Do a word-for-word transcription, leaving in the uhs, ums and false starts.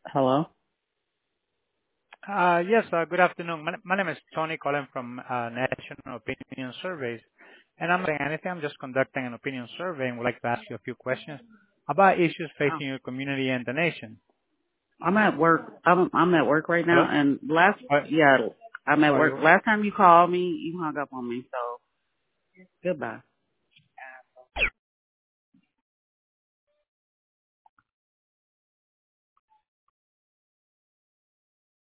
Hello? Uh Yes, uh good afternoon. My my name is Tony calling from uh National Opinion Surveys, and I'm not saying anything. I'm just conducting an opinion survey and would like to ask you a few questions about issues Oh, facing your community and the nation. I'm at work. I'm I'm at work right now, Hello? and last Are yeah, I'm at are work. you Last time you called me, you hung up on me. So goodbye.